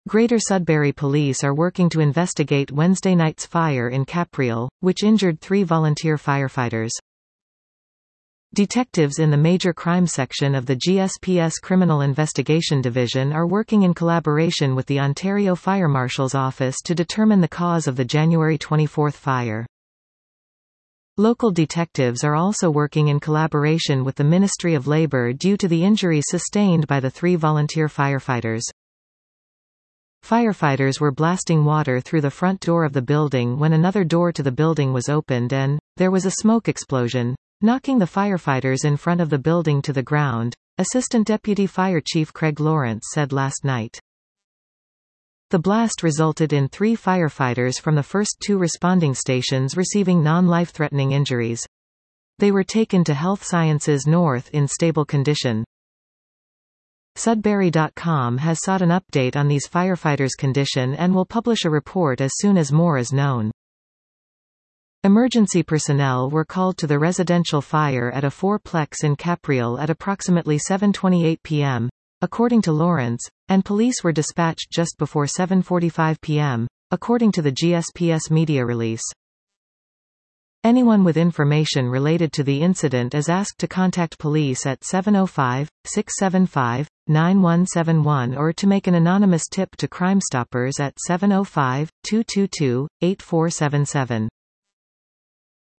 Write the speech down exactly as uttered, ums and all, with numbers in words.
Greater Sudbury Police are working to investigate Wednesday night's fire in Capriol, which injured three volunteer firefighters. Detectives in the Major Crime Section of the G S P S Criminal Investigation Division are working in collaboration with the Ontario Fire Marshal's Office to determine the cause of the January twenty-fourth fire. Local detectives are also working in collaboration with the Ministry of Labour due to the injuries sustained by the three volunteer firefighters. Firefighters were blasting water through the front door of the building when another door to the building was opened and there was a smoke explosion, knocking the firefighters in front of the building to the ground, Assistant Deputy Fire Chief Craig Lawrence said last night. The blast resulted in three firefighters from the first two responding stations receiving non-life-threatening injuries. They were taken to Health Sciences North in stable condition. Sudbury dot com has sought an update on these firefighters' condition and will publish a report as soon as more is known. Emergency personnel were called to the residential fire at a fourplex in Capriol at approximately seven twenty-eight p m, according to Lawrence, and police were dispatched just before seven forty-five p m, according to the G S P S media release. Anyone with information related to the incident is asked to contact police at seven oh five, six seven five, nine one seven one or to make an anonymous tip to Crime Stoppers at seven oh five, two two two, eight four seven seven.